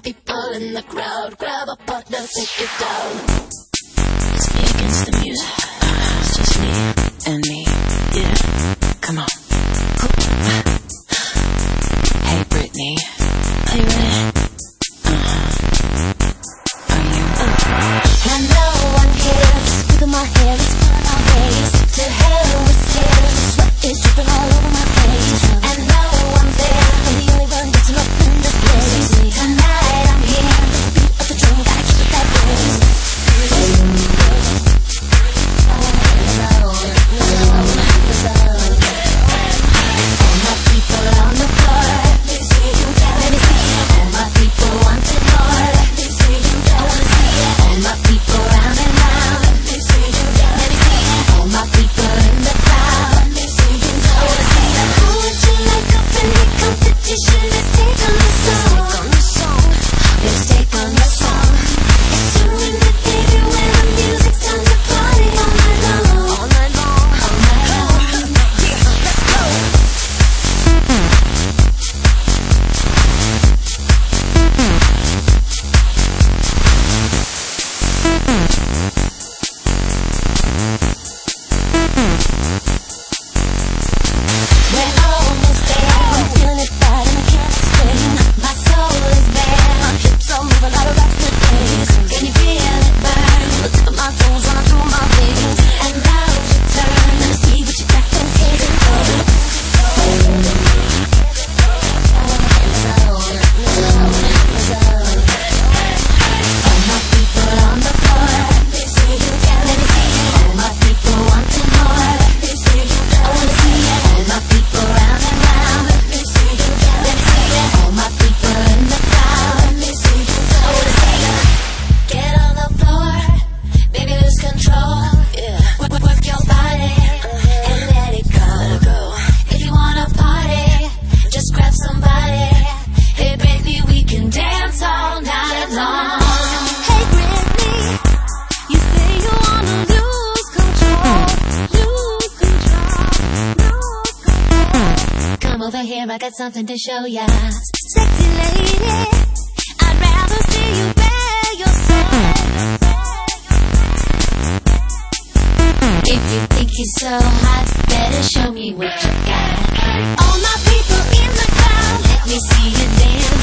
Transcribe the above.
people in the crowd, grab a partner, take it down. It's me against the music. It's just me and me. Yeah, come on. Hey Britney, are you ready? Are you? I know I'm here, squeezing my hair, it's pulling my waist. To hell with tears, sweat is dripping all over my face. And now I'm there, I'm the only one that's up in this place. Tonight I'm here, the beat of the drum, gotta keep it that way. All my people on the floor, let me see you dance. All my people wanting more, let me see you dance. I wanna see it. All my people round and round, let me see you dance. Let me see it. All my people in the crowd, let me see you dance. I wanna see it. Who would you like up in the competition? Let's take on the song. Let's take on the song. It's terrific, baby, when the music's time to party all night long. All night long. All night long. Yeah, let's go. We're almost there. I'm feeling it bad and I can't explain. My soul is bare. My hips are moving out of rapid pace. Can you feel it burn? The tip of my toes running through my veins. And now you turn. Let me see what you got. Don't take it slow. All my people on the floor, let me see you dance. Let me see it. All my people wanting more, let me see you dance. I wanna see it. All my people round and round, let me see you dance. Let me see it. All my people in the crowd, let me see you dance. I wanna see it. Get on the floor, baby, lose control. Yeah, work your body and let it go. If you wanna party, just grab somebody. Hey Britney, we can dance all night long. Hey Britney, you say you wanna lose control. Come over here, I got something to show ya. Sexy lady, I'd rather see you bare yourself. If you think you're so hot, better show me what you got. All my people in the crowd, let me see you dance.